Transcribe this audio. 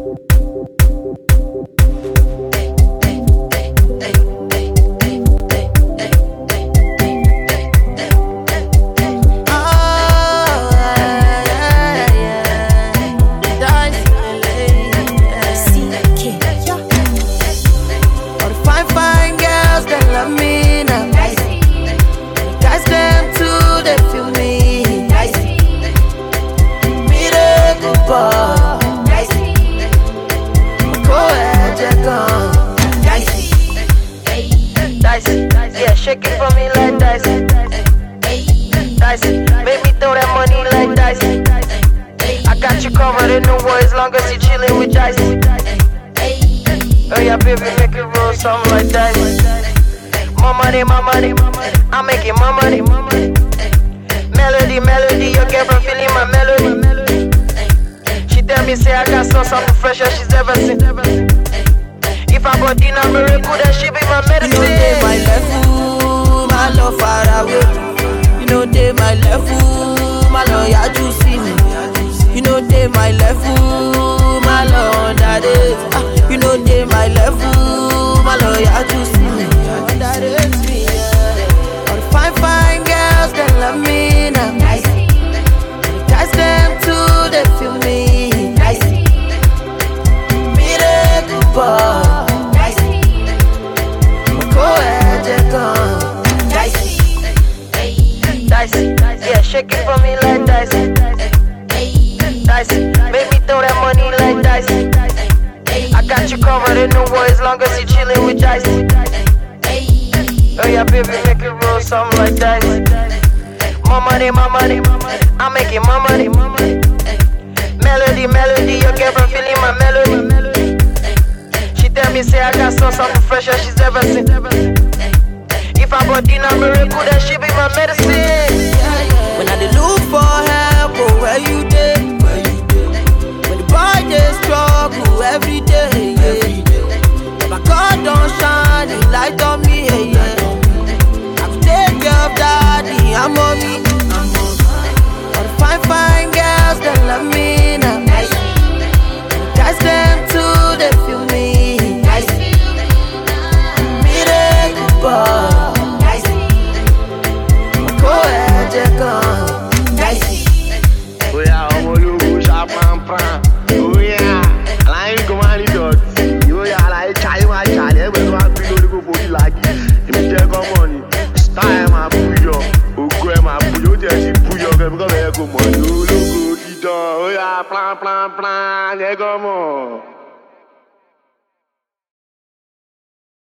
Shake it for me like dice. Dice. Make me throw that money like dice. I got you covered in the war as long as you chillin' with dice. Oh yeah, baby, make it roll something like dice. My money, I'm making my money. Melody, your girlfriend feeling my melody. She tell me say I got something fresher she's ever seen. If I got dinner miracle, that she be my medicine. You know they my level, my love far away. You know they my level, my love ya to see me. You know they my level, my love underrated. You know they my level, my love ya to see me. Underrated me, yeah. All the fine girls that love me now. Guys them too, they feel me. Miracle boy. Yeah, shake it for me like dice. Dice, make me throw that money like dice. I got you covered in the war as long as you chillin' with dice. Oh yeah, baby, make it roll something like dice. My money, I'm making my money. Melody, your girlfriend feeling my melody. She tell me say I got something fresher she's ever seen. If I got dinner miracle, that she be my medicine. When I dey look for help, oh, where you dey? When the boy dey struggle every day, yeah. My God don't shine, he light on me, yeah. I could take care of daddy and mommy. All the fine girls that love me now. Guys them too, they feel me. Miracle boy. Oya ọmọ olówó ṣàpàǹpàǹ. Oya aláyé kò máa ní dọ̀tí. Oya aláyé ṣayé máa ṣàlẹ̀ ẹgbẹ́ tó máa bí lórí gbogbo ìlàjì. Èmi jẹ́ gọ́mọ̀ ni, star ẹ̀ máa búyọ̀, ògo ẹ̀ máa búyọ̀, ó jẹ́ sí búyọ̀ kẹ́mi kọ́ bẹ̀rẹ̀ kò mọ̀ ní ológo dídán. Oya plan ẹ̀ gọ́mọ̀.